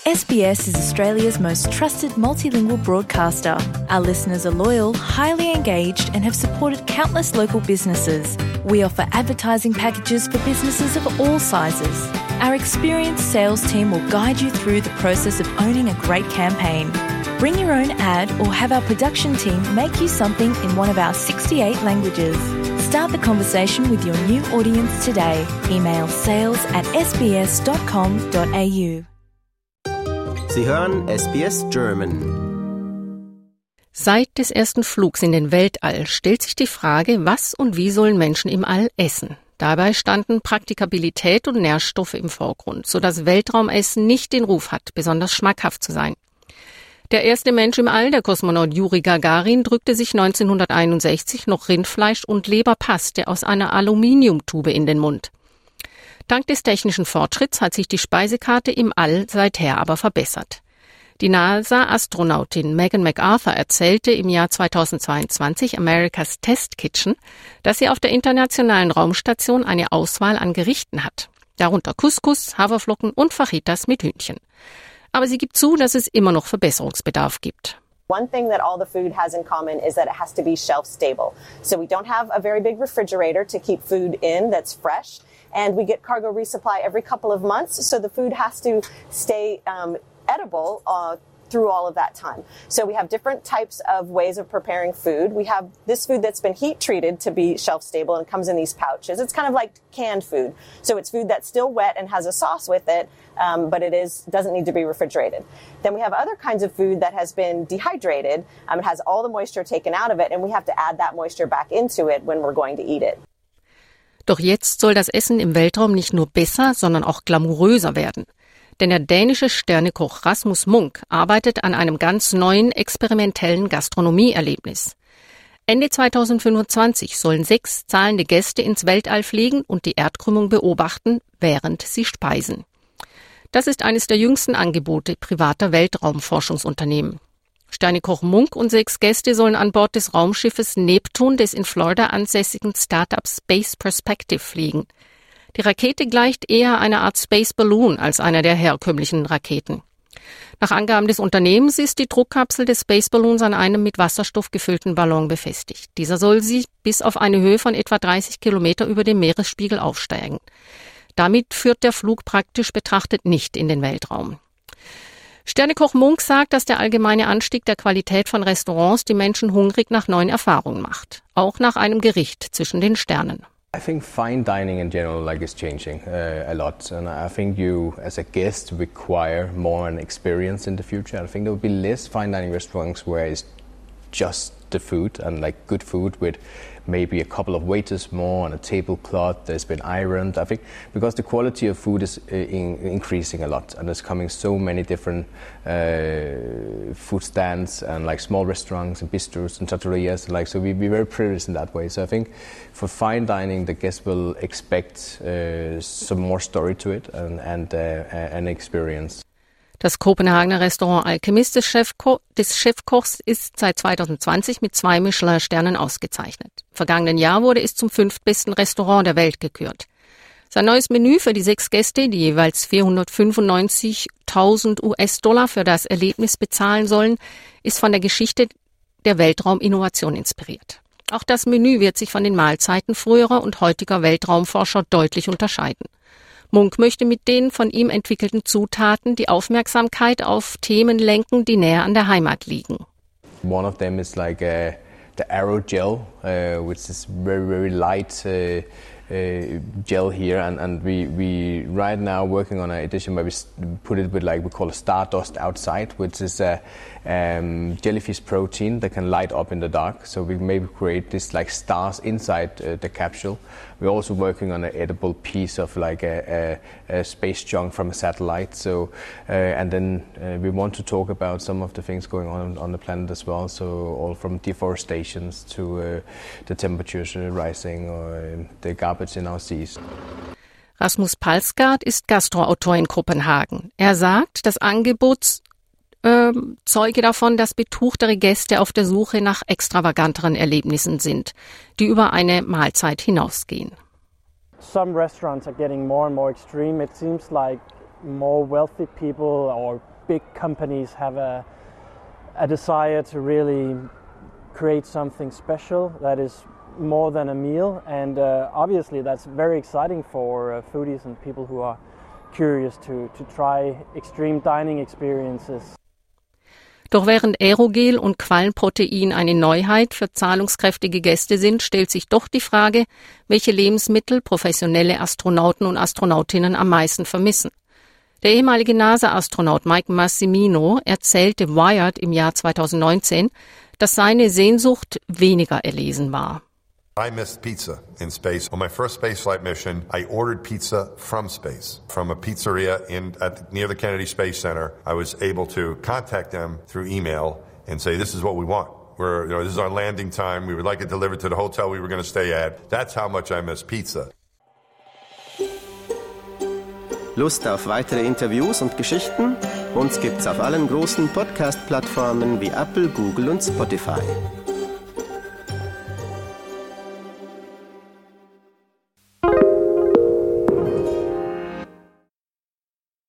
SBS is Australia's most trusted multilingual broadcaster. Our listeners are loyal, highly engaged, and have supported countless local businesses. We offer advertising packages for businesses of all sizes. Our experienced sales team will guide you through the process of owning a great campaign. Bring your own ad or have our production team make you something in one of our 68 languages. Start the conversation with your new audience today. Email sales@sbs.com.au. Sie hören SBS German. Seit des ersten Flugs in den Weltall stellt sich die Frage, was und wie sollen Menschen im All essen? Dabei standen Praktikabilität und Nährstoffe im Vorgrund, sodass Weltraumessen nicht den Ruf hat, besonders schmackhaft zu sein. Der erste Mensch im All, der Kosmonaut Juri Gagarin, drückte sich 1961 noch Rindfleisch und Leberpaste aus einer Aluminiumtube in den Mund. Dank des technischen Fortschritts hat sich die Speisekarte im All seither aber verbessert. Die NASA-Astronautin Megan MacArthur erzählte im Jahr 2022 America's Test Kitchen, dass sie auf der internationalen Raumstation eine Auswahl an Gerichten hat. Darunter Couscous, Haferflocken und Fajitas mit Hühnchen. Aber sie gibt zu, dass es immer noch Verbesserungsbedarf gibt. One thing that all the food has in common is that it has to be shelf stable. So we don't have a very big refrigerator to keep food in that's fresh. And we get cargo resupply every couple of months. So the food has to stay edible through all of that time. So we have different types of ways of preparing food. We have this food that's been heat treated to be shelf stable and comes in these pouches. It's kind of like canned food. So it's food that's still wet and has a sauce with it, but doesn't need to be refrigerated. Then we have other kinds of food that has been dehydrated. It has all the moisture taken out of it, and we have to add that moisture back into it when we're going to eat it. Doch jetzt soll das Essen im Weltraum nicht nur besser, sondern auch glamouröser werden. Denn der dänische Sternekoch Rasmus Munk arbeitet an einem ganz neuen experimentellen Gastronomieerlebnis. Ende 2025 sollen 6 zahlende Gäste ins Weltall fliegen und die Erdkrümmung beobachten, während sie speisen. Das ist eines der jüngsten Angebote privater Weltraumforschungsunternehmen. Sternekoch Munk und 6 Gäste sollen an Bord des Raumschiffes Neptun des in Florida ansässigen Startups Space Perspective fliegen. Die Rakete gleicht eher einer Art Space Balloon als einer der herkömmlichen Raketen. Nach Angaben des Unternehmens ist die Druckkapsel des Space Balloons an einem mit Wasserstoff gefüllten Ballon befestigt. Dieser soll sie bis auf eine Höhe von etwa 30 Kilometer über dem Meeresspiegel aufsteigen. Damit führt der Flug praktisch betrachtet nicht in den Weltraum. Sternekoch Munk sagt, dass der allgemeine Anstieg der Qualität von Restaurants die Menschen hungrig nach neuen Erfahrungen macht. Auch nach einem Gericht zwischen den Sternen. I think fine dining in general is changing a lot, and I think you as a guest require more an experience in the future. I think there will be less fine dining restaurants where it's just the food and good food with maybe a couple of waiters more on a tablecloth that's been ironed. I think because the quality of food is increasing a lot, and there's coming so many different food stands and small restaurants and bistros and trattorias. So we're very privileged in that way. So I think for fine dining, the guests will expect some more story to it and an experience. Das Kopenhagener Restaurant Alchemist des Chefkochs ist seit 2020 mit 2 Michelin-Sternen ausgezeichnet. Im vergangenen Jahr wurde es zum 5. besten Restaurant der Welt gekürt. Sein neues Menü für die 6 Gäste, die jeweils 495.000 US-Dollar für das Erlebnis bezahlen sollen, ist von der Geschichte der Weltrauminnovation inspiriert. Auch das Menü wird sich von den Mahlzeiten früherer und heutiger Weltraumforscher deutlich unterscheiden. Munk möchte mit den von ihm entwickelten Zutaten die Aufmerksamkeit auf Themen lenken, die näher an der Heimat liegen. One of them is the Aero Gel, which is very, very light gel here, and we right now working on an edition where we put it with we call a stardust outside, which is a jellyfish protein that can light up in the dark. So we maybe create this stars inside the capsule. We're also working on an edible piece of a space junk from a satellite. So and then we want to talk about some of the things going on the planet as well. So all from deforestations to the temperatures rising or the garbage in our seas. Rasmus Palsgaard ist Gastroautor in Kopenhagen. Er sagt, das Angebot zeuge davon, dass betuchtere Gäste auf der Suche nach extravaganteren Erlebnissen sind, die über eine Mahlzeit hinausgehen. Some restaurants are getting more and more extreme. It seems like more wealthy people or big companies have a desire to really create something special that is more than a meal, and obviously that's very exciting for foodies and people who are curious to try extreme dining experiences. Doch während Aerogel und Quallenprotein eine Neuheit für zahlungskräftige Gäste sind, stellt sich doch die Frage, welche Lebensmittel professionelle Astronauten und Astronautinnen am meisten vermissen. Der ehemalige NASA-Astronaut Mike Massimino erzählte Wired im Jahr 2019, dass seine Sehnsucht weniger erlesen war. I missed pizza in space. On my first spaceflight mission, I ordered pizza from space, from a pizzeria near the Kennedy Space Center. I was able to contact them through email and say, this is what we want. This is our landing time. We would like it delivered to the hotel we were going to stay at. That's how much I miss pizza. Lust auf weitere Interviews und Geschichten? Uns gibt's auf allen großen Podcast-Plattformen wie Apple, Google und Spotify.